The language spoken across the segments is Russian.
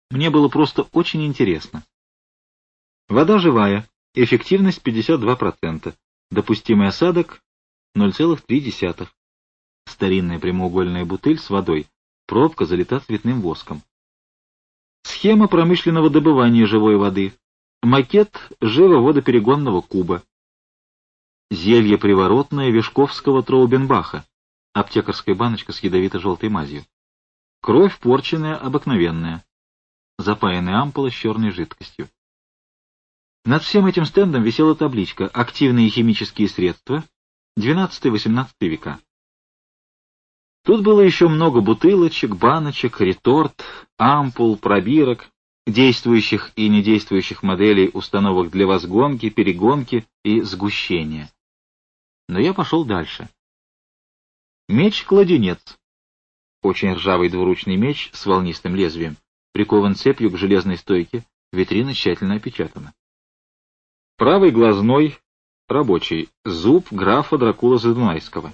Мне было просто очень интересно. Вода живая, эффективность 52%, допустимый осадок 0,3. Старинная прямоугольная бутыль с водой, пробка залита цветным воском. Схема промышленного добывания живой воды, макет живо-водоперегонного куба. Зелье приворотное Вишковского Траубенбаха, аптекарская баночка с ядовито-желтой мазью. Кровь порченная обыкновенная, запаянная ампула с черной жидкостью. Над всем этим стендом висела табличка «Активные химические средства, 12-18 века». Тут было еще много бутылочек, баночек, реторт, ампул, пробирок, действующих и недействующих моделей установок для возгонки, перегонки и сгущения. Но я пошел дальше. Меч-кладенец. Очень ржавый двуручный меч с волнистым лезвием, прикован цепью к железной стойке, витрина тщательно опечатана. Правый глазной, рабочий, зуб графа Дракула Задунайского.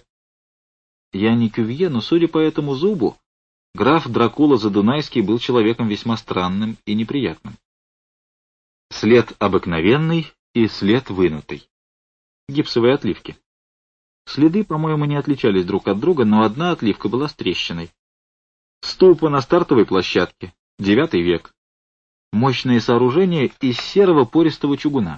Я не кювье, но, судя по этому зубу, граф Дракула Задунайский был человеком весьма странным и неприятным. След обыкновенный и след вынутый. Гипсовые отливки. Следы, по-моему, не отличались друг от друга, но одна отливка была с трещиной. Ступа на стартовой площадке, 9 век. Мощное сооружение из серого пористого чугуна.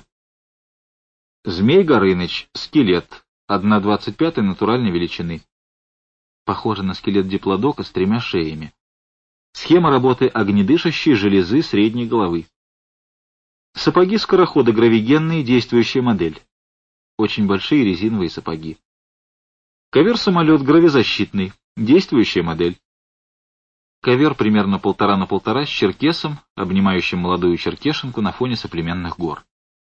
Змей Горыныч, скелет, 1,25 натуральной величины. Похоже на скелет диплодока с 3 шеями. Схема работы огнедышащей железы средней головы. Сапоги-скороходы гравигенные, действующая модель. Очень большие резиновые сапоги. Ковер-самолет гравизащитный, действующая модель. Ковер примерно 1,5 на 1,5 с черкесом, обнимающим молодую черкешенку на фоне соплеменных гор.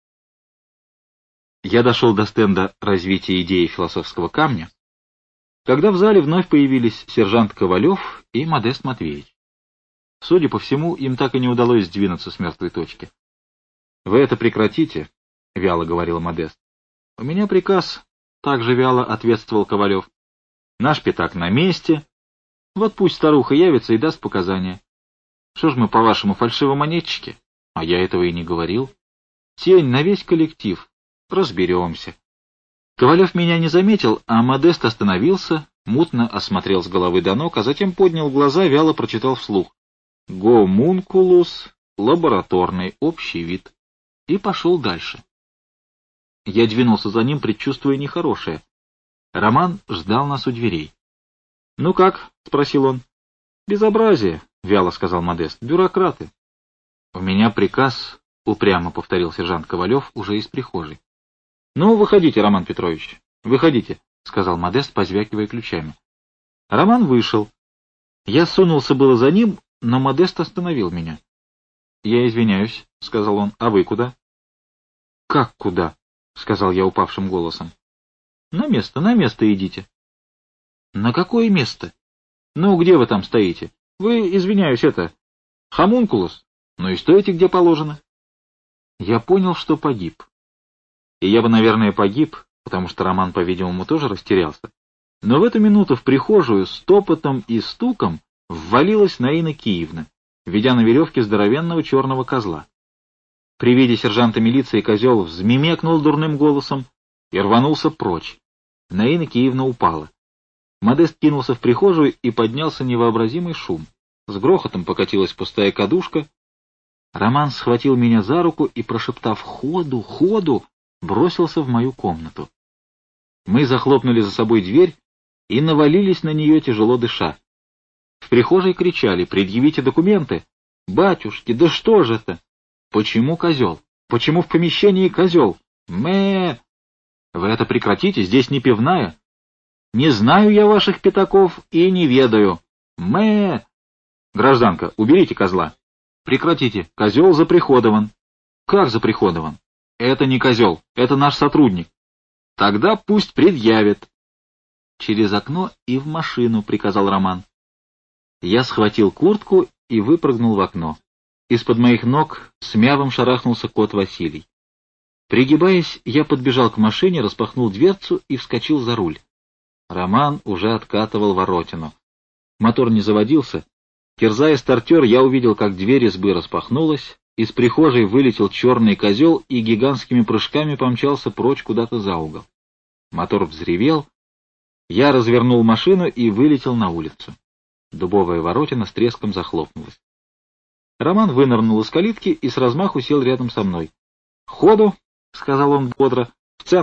Я дошел до стенда развития идеи философского камня, когда в зале вновь появились сержант Ковалев и Модест Матвеевич. Судя по всему, им так и не удалось сдвинуться с мертвой точки. — Вы это прекратите, — вяло говорил Модест. — У меня приказ, — также вяло ответствовал Ковалев. — Наш пятак на месте. Вот пусть старуха явится и даст показания. Что ж мы, по-вашему, фальшивомонетчики? А я этого и не говорил. Тень на весь коллектив. Разберемся. Ковалев меня не заметил, а Модест остановился, мутно осмотрел с головы до ног, а затем поднял глаза, вяло прочитал вслух. Гомункулус, лабораторный, общий вид. И пошел дальше. Я двинулся за ним, предчувствуя нехорошее. Роман ждал нас у дверей. — Ну как? — спросил он. — Безобразие, — вяло сказал Модест. — Бюрократы. — У меня приказ, — упрямо повторил сержант Ковалев уже из прихожей. — Ну, выходите, Роман Петрович, выходите, — сказал Модест, позвякивая ключами. Роман вышел. Я сунулся было за ним, но Модест остановил меня. — Я извиняюсь, — сказал он. — А вы куда? — Как куда? — сказал я упавшим голосом. — на место идите. — На какое место? — Ну, где вы там стоите? Вы, извиняюсь, хомункулус. Ну и стойте, где положено. Я понял, что погиб. И я бы, наверное, погиб, потому что Роман, по-видимому, тоже растерялся. Но в эту минуту в прихожую с топотом и стуком ввалилась Наина Киевна, ведя на веревке здоровенного черного козла. При виде сержанта милиции козел взмемекнул дурным голосом и рванулся прочь. Наина Киевна упала. Модест кинулся в прихожую, и поднялся невообразимый шум. С грохотом покатилась пустая кадушка. Роман схватил меня за руку и, прошептав «Ходу, ходу!», бросился в мою комнату. Мы захлопнули за собой дверь и навалились на нее, тяжело дыша. В прихожей кричали: «Предъявите документы!» «Батюшки, да что же это? Почему козел? Почему в помещении козел? Мэ! Вы это прекратите, здесь не пивная. Не знаю я ваших пятаков и не ведаю. Мэ! Гражданка, уберите козла. Прекратите, козел заприходован». «Как заприходован? Это не козел, это наш сотрудник». «Тогда пусть предъявит». «Через окно и в машину», — приказал Роман. Я схватил куртку и выпрыгнул в окно. Из-под моих ног с мявом шарахнулся кот Василий. Пригибаясь, я подбежал к машине, распахнул дверцу и вскочил за руль. Роман уже откатывал воротину. Мотор не заводился. Терзая стартер, я увидел, как дверь избы распахнулась, из прихожей вылетел черный козел и гигантскими прыжками помчался прочь куда-то за угол. Мотор взревел, я развернул машину и вылетел на улицу. Дубовая воротина с треском захлопнулась. Роман вынырнул из калитки и с размаху сел рядом со мной. — Ходу, — сказал он бодро,